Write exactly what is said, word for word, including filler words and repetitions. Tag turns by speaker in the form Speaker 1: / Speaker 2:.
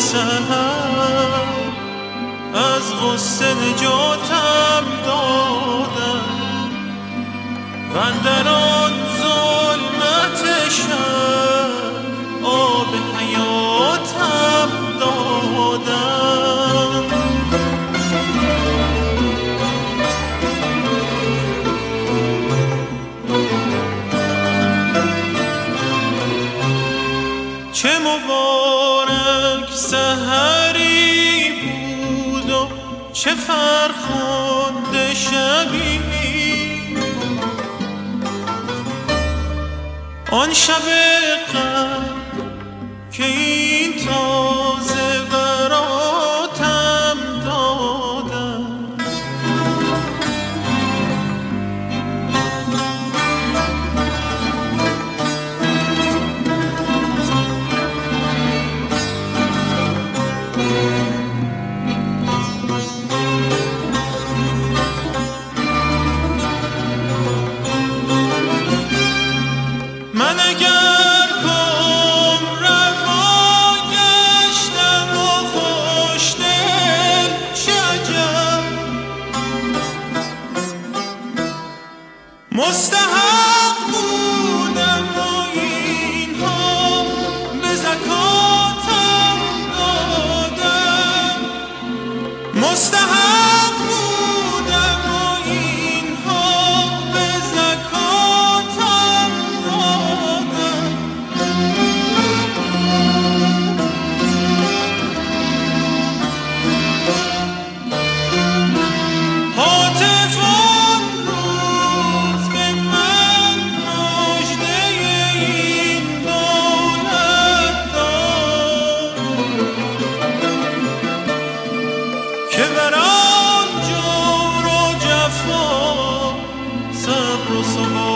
Speaker 1: سحر از غصه نجاتم دادن و اندر آن ظلمت شب آب حیاتم دادن. چه مبارک سحری بود و چه فرخنده شبی، آن شب قدر که این تازه براتم دادن. من اگر کام روا گشتم و خوشدل چه عجب، مستحق بودم و اینها به زکاتم دادم. مستحق بودم و اینها به زکاتم دادم. هاتف آن روز به من مژده این دولت داد که بر آن جور و جفا صبر و ثبات